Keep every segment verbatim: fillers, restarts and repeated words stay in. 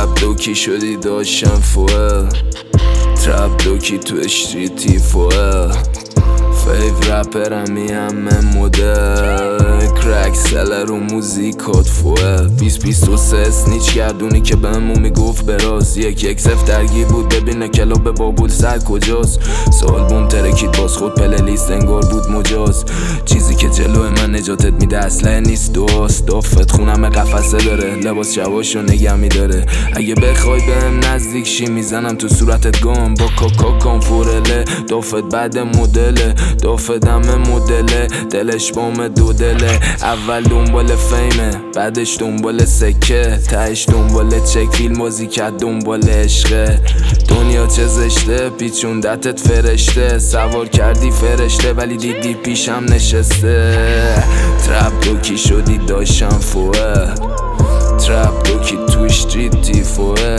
ترپ دوکی شدی داشتم فوه ترپ دوکی تو اشتریتی فوه فیو رپرمی همه مدل کرک سلر و موزیکات فوه بیس بیست و سه اسنیچ گردونی که بهمون میگفت براز یک یک صفر درگیر بود ببینه کلاب بابول سر کجاست سال بوم ترکید باز خود پلیلیست انگار بود مجاز چیزی که جلو من نجاتت میده اصلا نیست دوست دافت خونم قفسه داره لباس شواشو نگه میداره اگه بخوای بهم نزدیک شی میزنم تو صورتت گام با کاکا کانفورله دافت بعد مدله دافت همه مدله دلش بام دو دله اول دنبال فیمه بعدش دنبال سکه تهش دنبال چک فیلم بازی کرد دنبال عشقه دنیا چه زشته پیچوندتت فرشته سوار کردی فرشته ولی دیدی پیشم نشسته ترپ دوکی شدی داشتم فوه ترپ دوکی تو اشتریتی فوه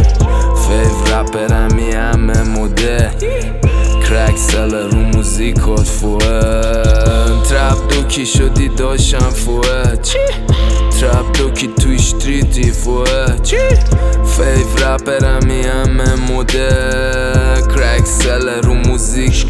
فیو رپرمی همه مده کرک سلر رو موزیکات فوه ترپ دوکی شدی داشتم فوه ترپ دوکی تو اشتریتی فوه فیو رپرمی همه مده کرک سلر رو موزیک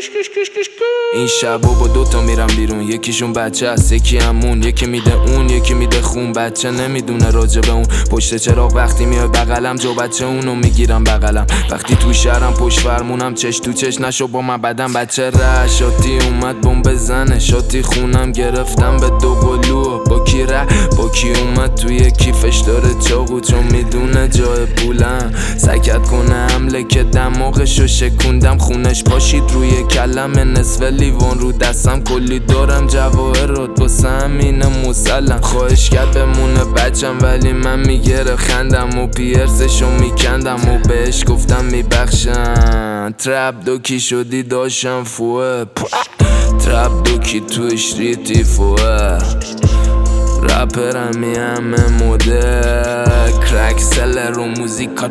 این شبا با دوتا میرم بیرون یکیشون بچه هست یکی همون یکی میده اون یکی میده خون بچه نمیدونه راجبه اون پشت چراغ وقتی میاد بغلم جو بچه اونو میگیرم بغلم وقتی تو شهرم پشت فرمونم چش تو چش نشو با من بدم بچه ره شاتی اومد بوم بزنه شاتی خونم گرفتم به دو قلو با کی ره با کی اومد توی کیفش داره چاقو چون میدونه جای پولم سکت کنه حمله که دماغشو شکوندم خونش پاشید روی کلم نصف لیوان رو دستم کلی دارم جواهرات واسه همینه مسلم خواهش کرد بمونه بچم ولی من میگره خندم و پیرسشو میکندم و بهش گفتم میبخشم ترپ دوکی شدی داشتم فوه ترپ دوکی تو اشتریتی فوه رپرمی همه مده کرک سلر و موزیکات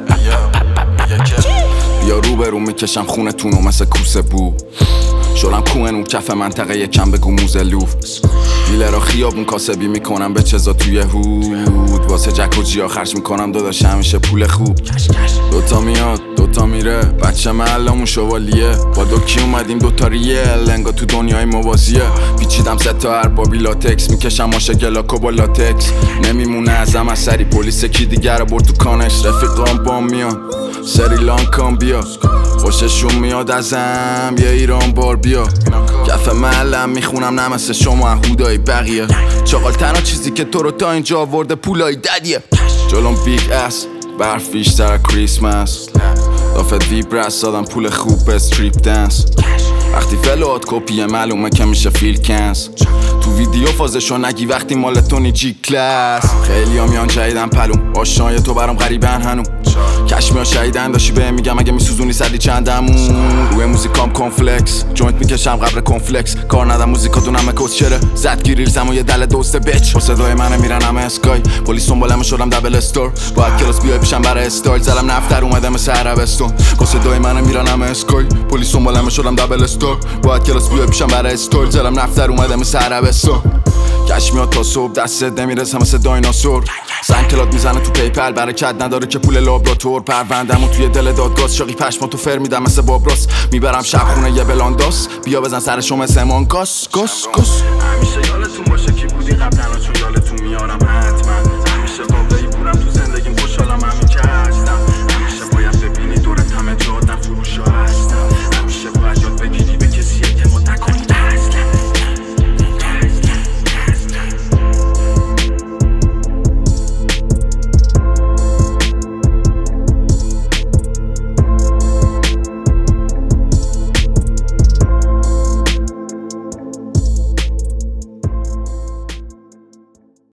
بیا رو برو میکشم خونتونو مثل کوسه بو شلم کوهن اون کف منطقه یکم بگو موزلوف دیلر را خیابون کاسبی میکنم به چزا توی هود واسه جک و جیا خرج میکنم داداش همیشه پول خوب دوتا میاد دوتا میره بچه محلمون شوالیه با دوکی اومدیم دوتا ریل انگا تو دنیای موازیه پیچیدم سه تا اربابی لاتکس میکشم ماشه گلاکو با لاتکس نمیمونه ازم از سری پلیس کی دیگر برد تو کانش رفیقام بام میان سریلانکام بیا خوششون میاد ازم یه ایران بار بیا کف محلم میخونم نه مثل شما هودای بقیه چاقال تنها چیزی که تو رو تا اینجا آورده پولای ددیه جلوم بیگ اس برف بیشتر کریسمس دافت ویبرس دادم پول خوب به استریپ دنس وقتی فلوات کپیه معلومه که میشه فیل کنس تو ویدیو فازشو نگی وقتی مال تونی جی کلاس خیلی ها میان جایدن پلوم آشنای تو برام غریبن هنو کشمیا شهیدن داشتی به میگم اگه میسوزونی سدی چندمون روی موزیکام کنفلکس جوینت میکشم قبر کنفلکس کار ندم موزیکاتون همه کس چره زد گیریلزم و یه دل دوست بچ با صدای منه میرن همه اسکای پلیس دنبالم شدم دبل استور باید کلاس بیای پیشم برای استایل زلم نفتر اومدم مثل عربستون با صدای منه میرن همه اسکای پلیس دنبالم شدم دبل استور باید کلاس بیای پیشم برای استایل زلم نفتر اومدم مثل عربستون کش میاد تا صبح دستت نمیرسه مثل دایناسور زنگ کلاد میزنه تو پیپل برکت نداره که پول لابراتور پروندمو توی دل دادگاز شاقی پشما تو فر میدم مثل بابراس میبرم شب خونه یه بلانداس بیا بزن سرشو مثل مانگاس گاس گاس همیشه یادتون